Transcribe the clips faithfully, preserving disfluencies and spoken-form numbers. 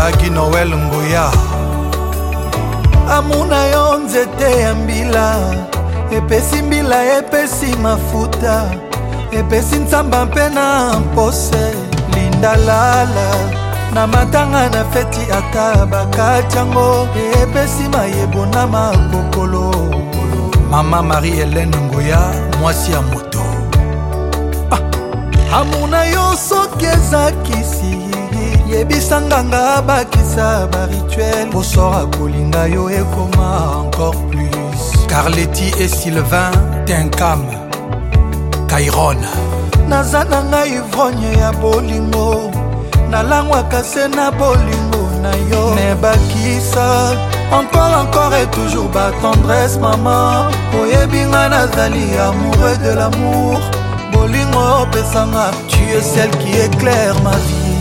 Ndagi Noel Ngoya. Amuna yo nzete ya mbila, epesi mbila epesi mafuta, epesi nzamba mpe na mpose. Linda lala na matanga na feti ata bakatiango, epesi mayebo na makokolo. Mama Marie-Hélène Ngoya, mwasi ya moto. ah. Amuna yo soki ezakisi, yebisa nganga bakisa ba rituel, posora kolinga yo ekoma encore plus. Carletti et Sylvain Tenkam Kairon. Naza na ngai ivrogne ya bolingo, nalangwaka se na bolingo na yo. Ne bakisa encore encore et toujours ba tendresse maman, oyebinga nazali amoureux de l'amour. Bolingo pesanga, tu es celle qui éclaire ma vie.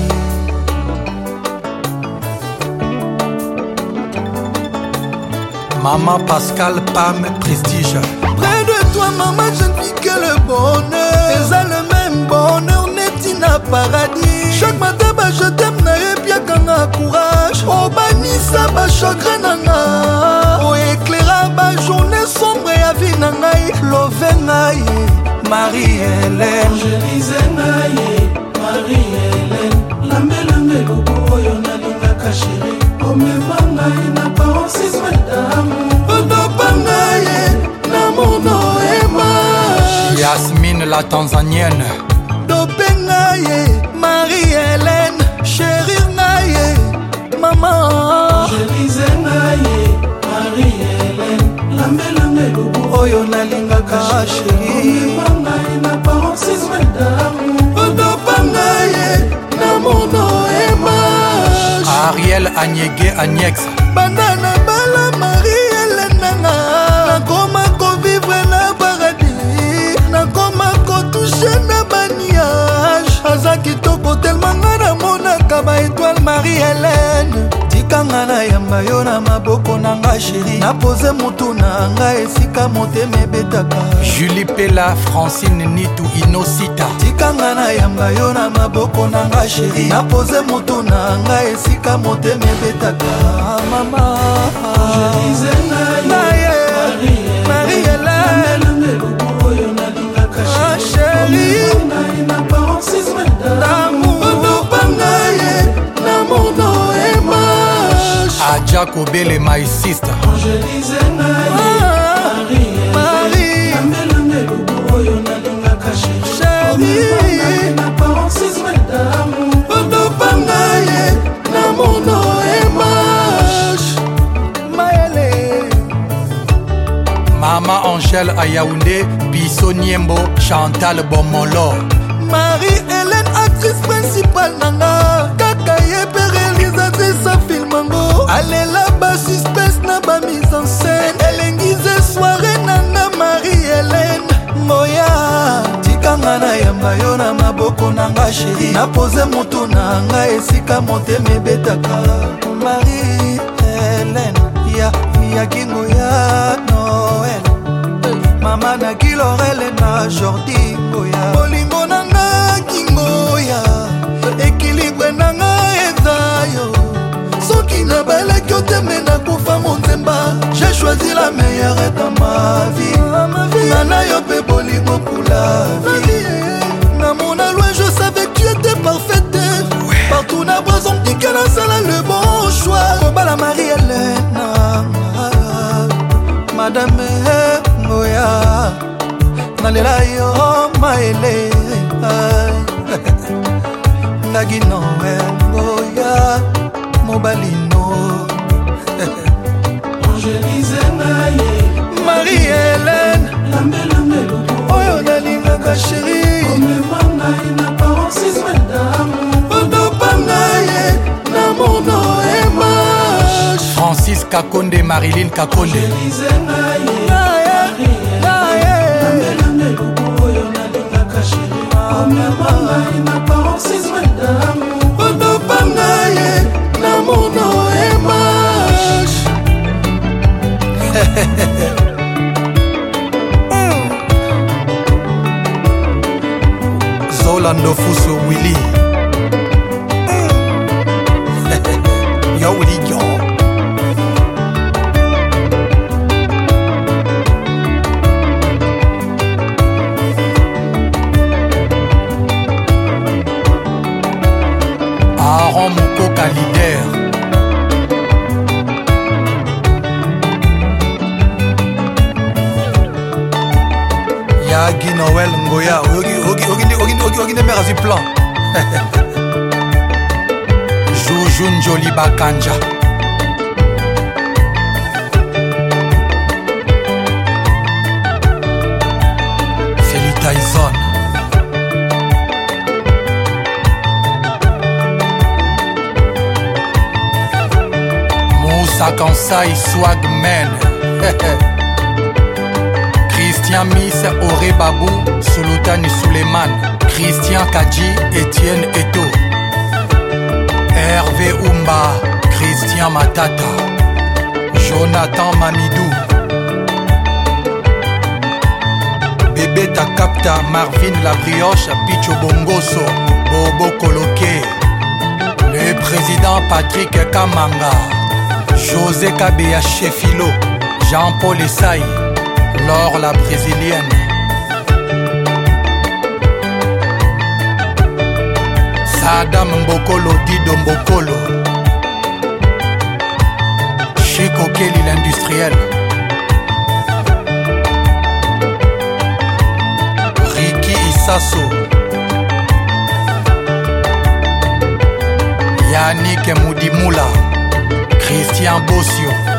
Maman Pascal Pam Prestige. Près de toi maman je ne vis que le bonheur, eza le même bonheur neti na paradis. Chaque matin ba je t'aime na epiakanga courage, obanisa ba chagrin nanga, o éclaira ba journée sombre ya vie na ngai. Love ngai Marie-Hélène, Angélise ngai Marie-Hélène, lambelange lobo oyo nalingaka chéri, omema ngai na paroxysme d'amour, otopa ngai na mono ema. Yasmine la Tanzanienne. Dope ngai Marie-Hélène, chéri ngai maman. Angélise ngai Marie-Hélène, lambelange lobo oyo nalingaka chéri, omema ngai na paroxysme d'amour, otopa ngai na mono ema. Ariel Anyege Agnex. Banda na bala Marie-Hélène nanga, nakoma kovivre na paradis, nakoma kotouche na baniage. Aza kitoko tellement nga namonaka ba étoile Marie-Hélène. Tikanga na yamba yo na maboko na nga chéri, napose mutu na nga esika motema ebetaka. Julie Pella Francine Nitu Inosita. Tikanga na yamba yo na maboko na nga chéri, napose mutu na nga esika motema ebetaka. Mama Angélise ngai Marie-Hélène, lambelange lobo oyo nalingaka ah chéri, chéri omema ngai na paroxysme d'amour, otopa ngai na mono image. Adja Kobele my sister. Angélise ngai Marie, lambelange lobo oyo nalingaka chéri, omema ngai na paroxysme d'amour, otopa ngai na mono image. Maëlle Mama Angèle Ayaoundé, Biso Niembo, Chantal Bomolo. Marie-Hélène, actrice principale nanga, kaka yepe réalisatrice a filmango. Alela ba suspense na ba mise en scène, elengize soirée nanga Marie-Hélène. Moya tikanga na yamba yo na maboko nanga chéri, napose mutu nanga esika motema ebetaka. Marie-Hélène ya ya kingo ya Noël, mama na Kilorele na Jordi Ngoya. Bolingo nanga kingoya, ekilibre nanga eza yo. Soki na balaki oteme na kufa monzemba, j'ai choisi la meilleure dans ma vie. Nana yo pe bolingo pour la vie. Na mon loin je savais que tu étais parfaite. Partout na brazon dike na sala le bon choix. Kobala Marie-Hélène, Madame Ngoya, nalela yo maele. Ndagi Noel Ngoya, mobalino. Angélise ngai Marie-Hélène, lambelange lobo oyo nalingaka chéri, omema ngai na paroxysme d'amour, otopa ngai na mono image. Francis Kakonde, Marilyn Kakonde. Angélise ngai lambelange lobo oyo nalingaka chéri, omema ngai na paroxysme d'amour, otopa ngai na mono image. Zola Ndofuso Willy. Kaka leader. Yagi Noël Ngoya ogi ne merci plan. Joujou Njoli Bakanja. Feli Tyson. Moussa Kansai Swagman. Christian Miss Ore Babou Sultani Suleiman. Christian Kadji Etienne Eto. Hervé Oumba Christian Matata. Jonathan Mamidou. Bébé Takapta Marvin Labrioche Picho Bongoso Bobo Koloke. Le président Patrick Kamanga. José Kabea Chefilo. Jean-Paul Essaï. Laure la brésilienne. Sadam Mbokolo Dido Mbokolo. Chico Kelly l'industriel. Ricky Issasso. Yannick Moudimoula. Christian Bossio.